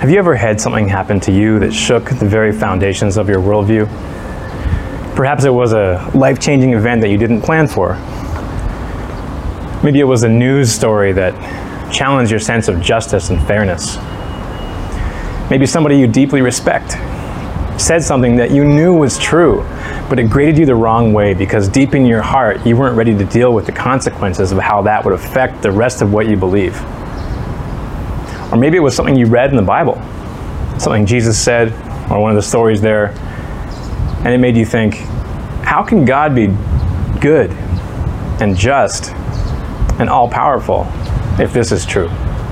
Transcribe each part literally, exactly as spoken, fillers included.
Have you ever had something happen to you that shook the very foundations of your worldview? Perhaps it was a life-changing event that you didn't plan for. Maybe it was a news story that challenged your sense of justice and fairness. Maybe somebody you deeply respect said something that you knew was true, but it grated you the wrong way because deep in your heart you weren't ready to deal with the consequences of how that would affect the rest of what you believe. Or maybe it was something you read in the Bible, something Jesus said, or one of the stories there, and it made you think, how can God be good and just and all-powerful if this is true?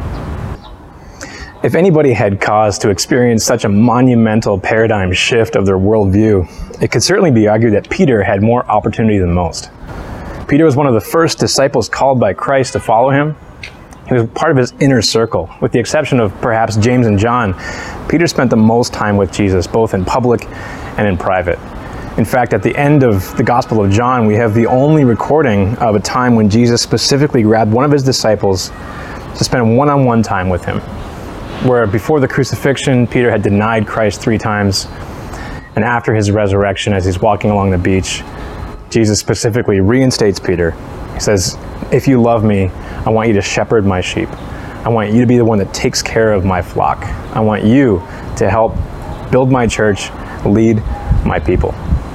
If anybody had cause to experience such a monumental paradigm shift of their worldview, it could certainly be argued that Peter had more opportunity than most. Peter was one of the first disciples called by Christ to follow him. He was part of his inner circle. With the exception of perhaps James and John, Peter spent the most time with Jesus, both in public and in private. In fact, at the end of the Gospel of John, we have the only recording of a time when Jesus specifically grabbed one of his disciples to spend one-on-one time with him, where before the crucifixion, Peter had denied Christ three times, and after his resurrection, as he's walking along the beach, Jesus specifically reinstates Peter. He says, if you love me, I want you to shepherd my sheep. I want you to be the one that takes care of my flock. I want you to help build my church, lead my people.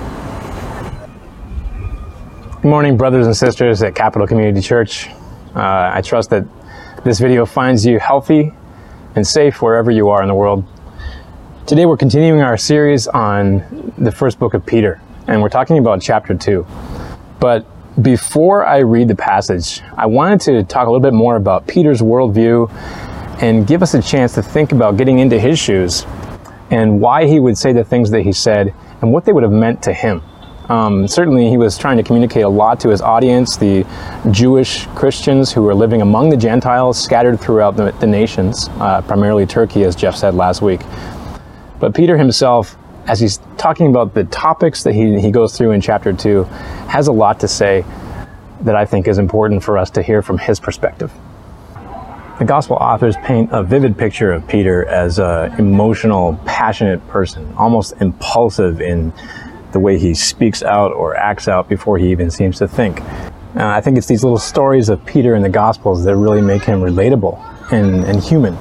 Good morning, brothers and sisters at Capital Community Church. Uh, I trust that this video finds you healthy and safe wherever you are in the world. Today we're continuing our series on the first book of Peter, and we're talking about chapter two. But before I read the passage, I wanted to talk a little bit more about Peter's worldview and give us a chance to think about getting into his shoes and why he would say the things that he said and what they would have meant to him. Um, certainly he was trying to communicate a lot to his audience, the Jewish Christians who were living among the Gentiles scattered throughout the, the nations, uh, primarily Turkey, as Jeff said last week. But Peter himself, as he's talking about the topics that he, he goes through in chapter two, has a lot to say that I think is important for us to hear from his perspective. The gospel authors paint a vivid picture of Peter as an emotional, passionate person, almost impulsive in the way he speaks out or acts out before he even seems to think. Uh, I think it's these little stories of Peter in the Gospels that really make him relatable and, and human.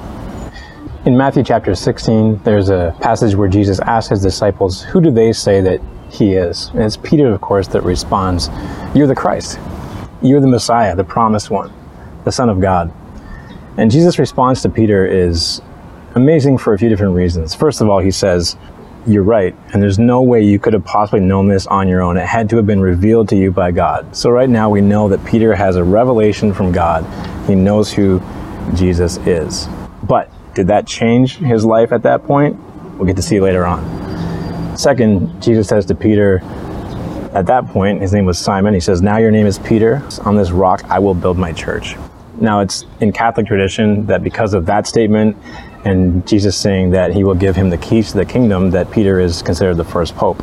In Matthew chapter sixteen, there's a passage where Jesus asks his disciples, who do they say that he is? And it's Peter, of course, that responds, you're the Christ. You're the Messiah, the promised one, the Son of God. And Jesus' response to Peter is amazing for a few different reasons. First of all, he says, you're right, and there's no way you could have possibly known this on your own. It had to have been revealed to you by God. So right now we know that Peter has a revelation from God. He knows who Jesus is. But did that change his life at that point? We'll get to see later on. Second, Jesus says to Peter, at that point, his name was Simon, he says, now your name is Peter. On this rock I will build my church. Now it's in Catholic tradition that because of that statement and Jesus saying that he will give him the keys to the kingdom, that Peter is considered the first pope.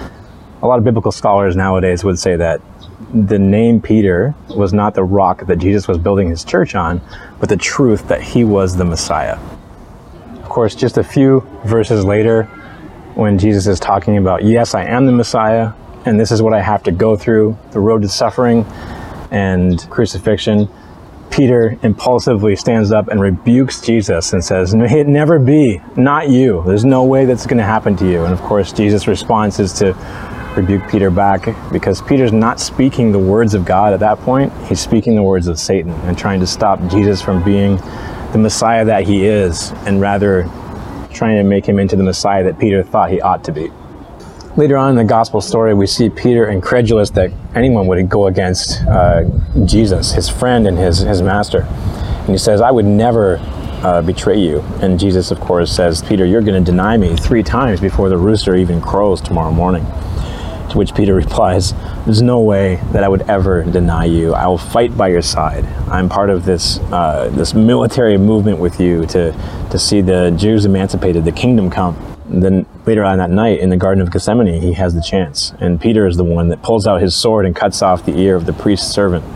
A lot of biblical scholars nowadays would say that the name Peter was not the rock that Jesus was building his church on, but the truth that he was the Messiah. Of course, just a few verses later, when Jesus is talking about, yes, I am the Messiah, and this is what I have to go through, the road to suffering and crucifixion, Peter impulsively stands up and rebukes Jesus and says, may it never be, not you. There's no way that's going to happen to you. And of course, Jesus' response is to rebuke Peter back, because Peter's not speaking the words of God at that point. He's speaking the words of Satan and trying to stop Jesus from being the Messiah that he is, and rather trying to make him into the Messiah that Peter thought he ought to be. Later on in the gospel story, we see Peter incredulous that anyone would go against uh, Jesus, his friend and his, his master. And he says, I would never uh, betray you. And Jesus, of course, says, Peter, you're going to deny me three times before the rooster even crows tomorrow morning. To which Peter replies, there's no way that I would ever deny you. I will fight by your side. I'm part of this uh, this military movement with you to, to see the Jews emancipated, the kingdom come. And then later on that night in the Garden of Gethsemane, he has the chance. And Peter is the one that pulls out his sword and cuts off the ear of the priest's servant.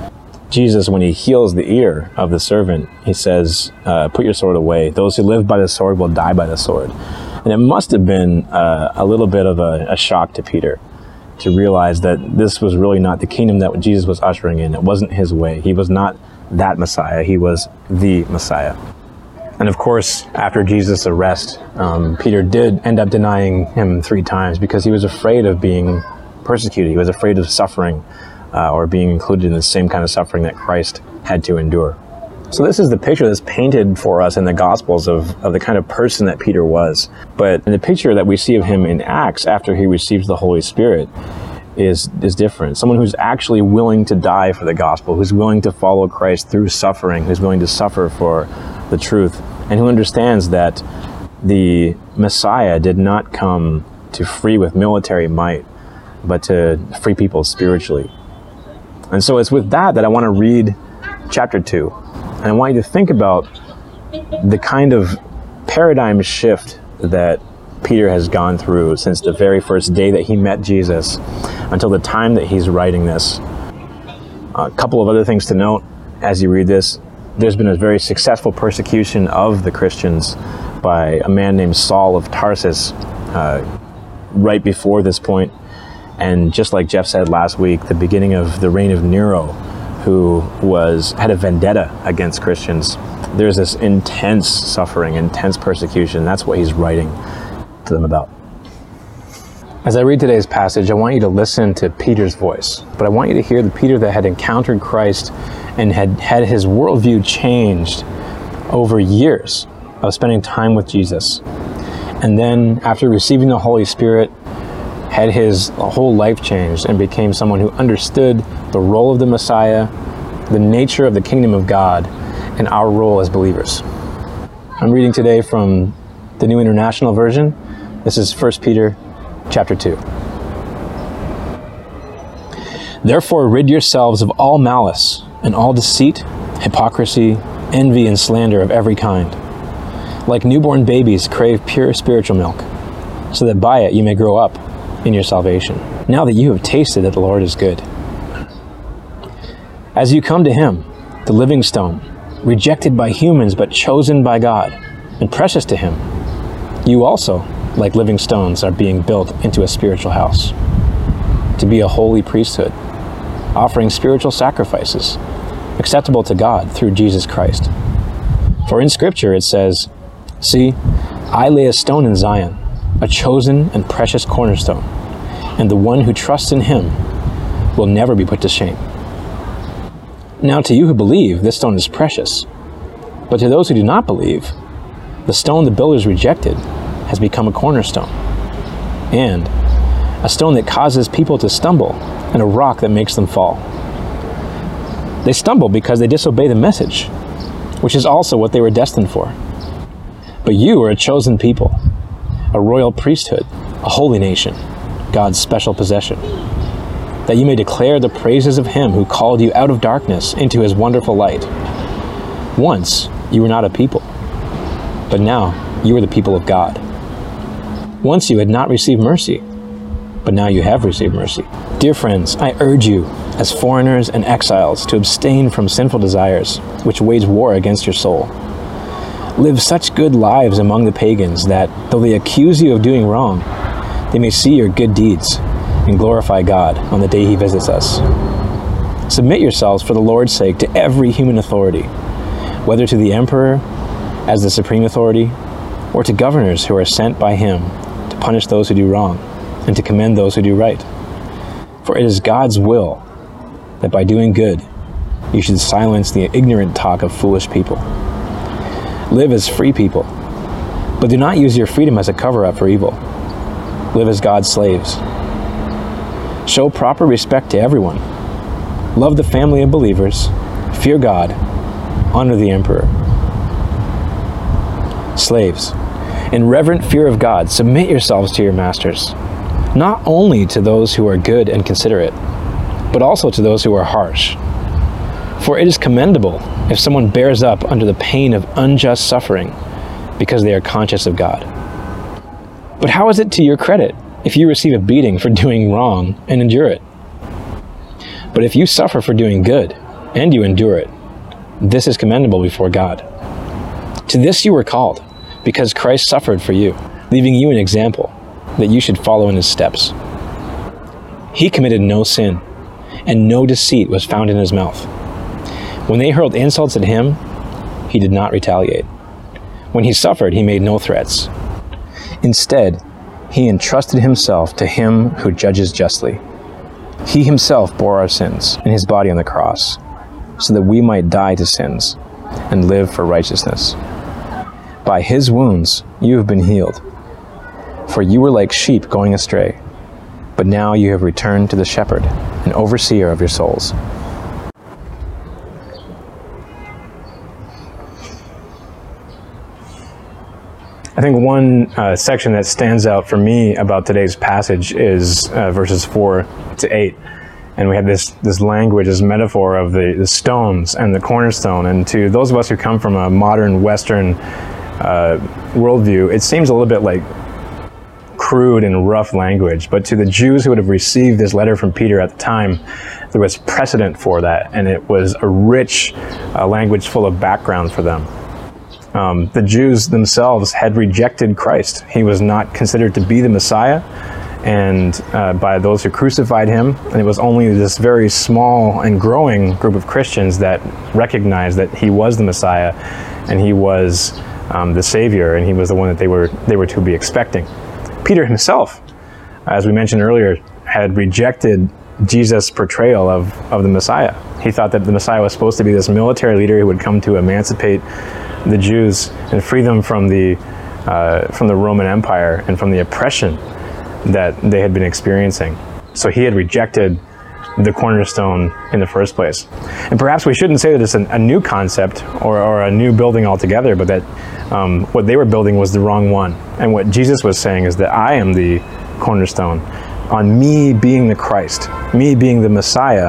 Jesus, when he heals the ear of the servant, he says, uh, put your sword away. Those who live by the sword will die by the sword. And it must have been uh, a little bit of a, a shock to Peter to realize that this was really not the kingdom that Jesus was ushering in. It wasn't his way. He was not that Messiah. He was the Messiah. And of course, after Jesus' arrest, um, Peter did end up denying him three times because he was afraid of being persecuted. He was afraid of suffering uh, or being included in the same kind of suffering that Christ had to endure. So this is the picture that's painted for us in the Gospels of, of the kind of person that Peter was. But the picture that we see of him in Acts after he receives the Holy Spirit is, is different. Someone who's actually willing to die for the gospel, who's willing to follow Christ through suffering, who's willing to suffer for the truth, and who understands that the Messiah did not come to free with military might, but to free people spiritually. And so it's with that that I want to read chapter two. And I want you to think about the kind of paradigm shift that Peter has gone through since the very first day that he met Jesus until the time that he's writing this. A couple of other things to note as you read this. There's been a very successful persecution of the Christians by a man named Saul of Tarsus uh, right before this point. And just like Jeff said last week, the beginning of the reign of Nero, who was had a vendetta against Christians. There's this intense suffering, intense persecution. That's what he's writing to them about. As I read today's passage, I want you to listen to Peter's voice, but I want you to hear the Peter that had encountered Christ and had had his worldview changed over years of spending time with Jesus. And then after receiving the Holy Spirit, had his whole life changed and became someone who understood the role of the Messiah, the nature of the kingdom of God, and our role as believers. I'm reading today from the New International Version. This is First Peter chapter two. Therefore rid yourselves of all malice and all deceit, hypocrisy, envy, and slander of every kind. Like newborn babies, crave pure spiritual milk, so that by it you may grow up in your salvation, now that you have tasted that the Lord is good. As you come to him, the living stone, rejected by humans but chosen by God, and precious to him, you also, like living stones, are being built into a spiritual house, to be a holy priesthood, offering spiritual sacrifices, acceptable to God through Jesus Christ. For in Scripture it says, "See, I lay a stone in Zion, a chosen and precious cornerstone, and the one who trusts in him will never be put to shame." Now to you who believe, this stone is precious, but to those who do not believe, the stone the builders rejected has become a cornerstone, and a stone that causes people to stumble, and a rock that makes them fall. They stumble because they disobey the message, which is also what they were destined for. But you are a chosen people, a royal priesthood, a holy nation, God's special possession, that you may declare the praises of him who called you out of darkness into his wonderful light. Once you were not a people, but now you are the people of God. Once you had not received mercy, but now you have received mercy. Dear friends, I urge you, as foreigners and exiles, to abstain from sinful desires, which wage war against your soul. Live such good lives among the pagans that, though they accuse you of doing wrong, they may see your good deeds and glorify God on the day he visits us. Submit yourselves for the Lord's sake to every human authority, whether to the emperor as the supreme authority, or to governors who are sent by him to punish those who do wrong and to commend those who do right. For it is God's will that by doing good you should silence the ignorant talk of foolish people. Live as free people, but do not use your freedom as a cover-up for evil. Live as God's slaves. Show proper respect to everyone. Love the family of believers. Fear God. Honor the emperor. Slaves, in reverent fear of God, submit yourselves to your masters, not only to those who are good and considerate, but also to those who are harsh. For it is commendable if someone bears up under the pain of unjust suffering because they are conscious of God. But how is it to your credit if you receive a beating for doing wrong and endure it? But if you suffer for doing good and you endure it. This is commendable before God. To this you were called, because Christ suffered for you, leaving you an example, that you should follow in his steps. He committed no sin, and no deceit was found in his mouth. When they hurled insults at him, he did not retaliate. When he suffered, he made no threats. Instead, he entrusted himself to him who judges justly. He himself bore our sins in his body on the cross, so that we might die to sins and live for righteousness. By his wounds you have been healed. For you were like sheep going astray, but now you have returned to the shepherd and overseer of your souls. I think one uh, section that stands out for me about today's passage is uh, verses four to eight. And we have this, this language, this metaphor of the, the stones and the cornerstone. And to those of us who come from a modern Western uh, worldview, it seems a little bit like crude and rough language. But to the Jews who would have received this letter from Peter at the time, there was precedent for that. And it was a rich uh, language full of background for them. Um, the Jews themselves had rejected Christ. He was not considered to be the Messiah, and uh, by those who crucified him. And it was only this very small and growing group of Christians that recognized that he was the Messiah, and he was um, the Savior, and he was the one that they were they were to be expecting. Peter himself, as we mentioned earlier, had rejected Jesus' portrayal of, of the Messiah. He thought that the Messiah was supposed to be this military leader who would come to emancipate the Jews and free them from the uh, from the Roman Empire and from the oppression that they had been experiencing. So he had rejected the cornerstone in the first place. And perhaps we shouldn't say that it's an, a new concept or, or a new building altogether, but that um, what they were building was the wrong one. And what Jesus was saying is that I am the cornerstone. On me being the Christ, me being the Messiah,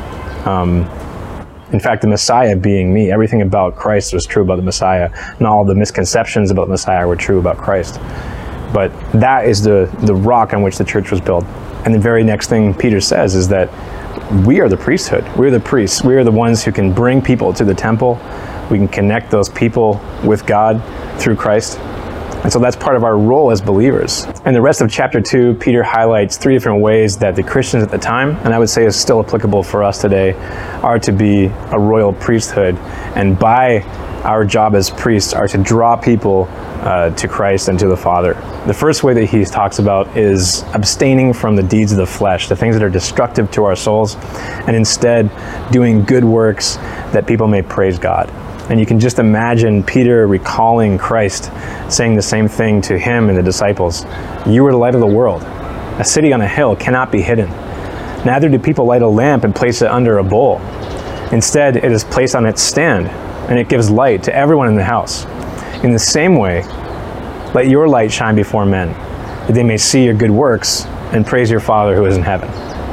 um, in fact, the Messiah being me, everything about Christ was true about the Messiah, and all the misconceptions about the Messiah were true about Christ. But that is the, the rock on which the church was built. And the very next thing Peter says is that we are the priesthood. We're the priests. We are the ones who can bring people to the temple. We can connect those people with God through Christ. And so that's part of our role as believers. And the rest of chapter two, Peter highlights three different ways that the Christians at the time, and I would say is still applicable for us today, are to be a royal priesthood. And by our job as priests are to draw people uh, to Christ and to the Father. The first way that he talks about is abstaining from the deeds of the flesh, the things that are destructive to our souls, and instead doing good works that people may praise God. And you can just imagine Peter recalling Christ saying the same thing to him and the disciples. You are the light of the world. A city on a hill cannot be hidden. Neither do people light a lamp and place it under a bowl. Instead, it is placed on its stand, and it gives light to everyone in the house. In the same way, let your light shine before men, that they may see your good works and praise your Father who is in heaven.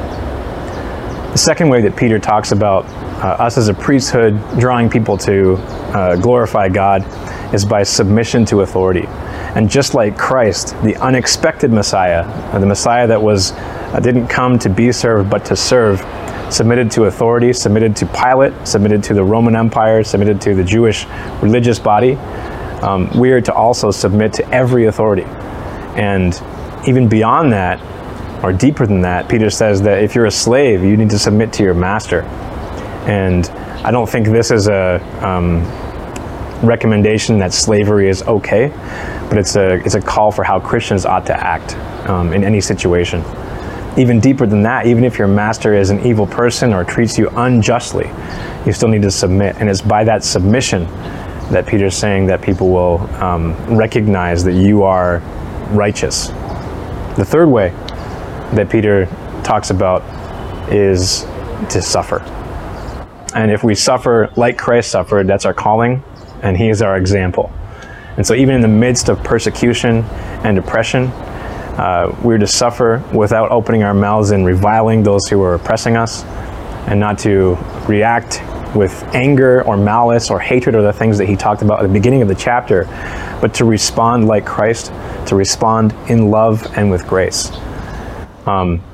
The second way that Peter talks about uh, us as a priesthood drawing people to uh, glorify God is by submission to authority. And just like Christ, the unexpected Messiah, uh, the Messiah that was uh, didn't come to be served but to serve, submitted to authority, submitted to Pilate, submitted to the Roman Empire, submitted to the Jewish religious body, um, we are to also submit to every authority. And even beyond that, or deeper than that, Peter says that if you're a slave, you need to submit to your master. And I don't think this is a um, recommendation that slavery is okay, but it's a, it's a call for how Christians ought to act um, in any situation. Even deeper than that, even if your master is an evil person or treats you unjustly, you still need to submit. And it's by that submission that Peter's saying that people will um, recognize that you are righteous. The third way that Peter talks about is to suffer. And if we suffer like Christ suffered, that's our calling, and he is our example. And so even in the midst of persecution and oppression, uh, we're to suffer without opening our mouths and reviling those who are oppressing us, and not to react with anger or malice or hatred or the things that he talked about at the beginning of the chapter, but to respond like Christ, to respond in love and with grace. Um,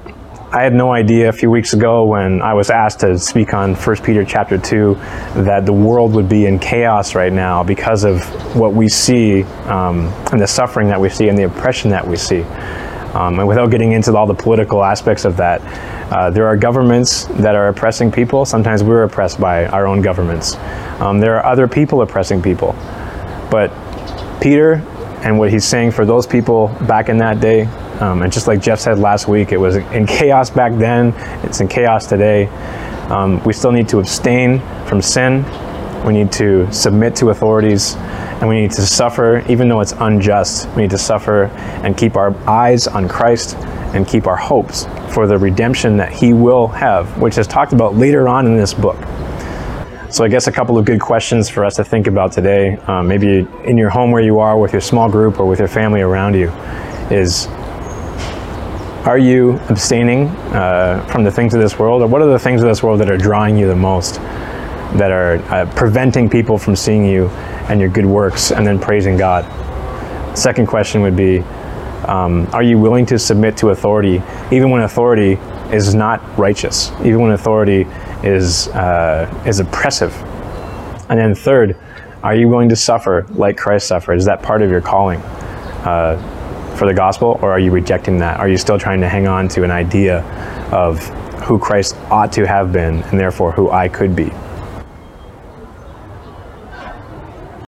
I had no idea a few weeks ago when I was asked to speak on First Peter chapter two that the world would be in chaos right now because of what we see um, and the suffering that we see and the oppression that we see. Um, and without getting into all the political aspects of that, uh, there are governments that are oppressing people. Sometimes we're oppressed by our own governments. Um, there are other people oppressing people. But Peter and what he's saying for those people back in that day, Um, and just like Jeff said last week, it was in chaos back then, it's in chaos today. Um, we still need to abstain from sin. We need to submit to authorities, and we need to suffer, even though it's unjust. We need to suffer and keep our eyes on Christ and keep our hopes for the redemption that he will have, which is talked about later on in this book. So I guess a couple of good questions for us to think about today, um, maybe in your home where you are, with your small group, or with your family around you, is: are you abstaining uh, from the things of this world? Or what are the things of this world that are drawing you the most, that are uh, preventing people from seeing you and your good works and then praising God? Second question would be, um, are you willing to submit to authority, even when authority is not righteous, even when authority is, uh, is oppressive? And then third, are you willing to suffer like Christ suffered? Is that part of your calling Uh, for the gospel, or are you rejecting that? Are you still trying to hang on to an idea of who Christ ought to have been and therefore who I could be?